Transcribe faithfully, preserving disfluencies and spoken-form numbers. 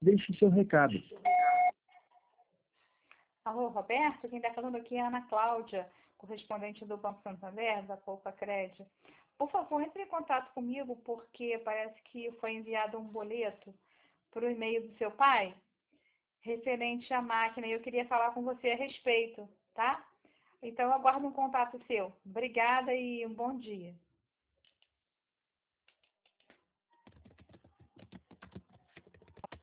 Deixe seu recado. Alô, Roberto? Quem está falando aqui é a Ana Cláudia, correspondente do Banco Santander, da Poupa Cred. Por favor, entre em contato comigo, porque parece que foi enviado um boleto para o e-mail do seu pai, referente à máquina, e eu queria falar com você a respeito, tá? Então, eu aguardo um contato seu. Obrigada e um bom dia.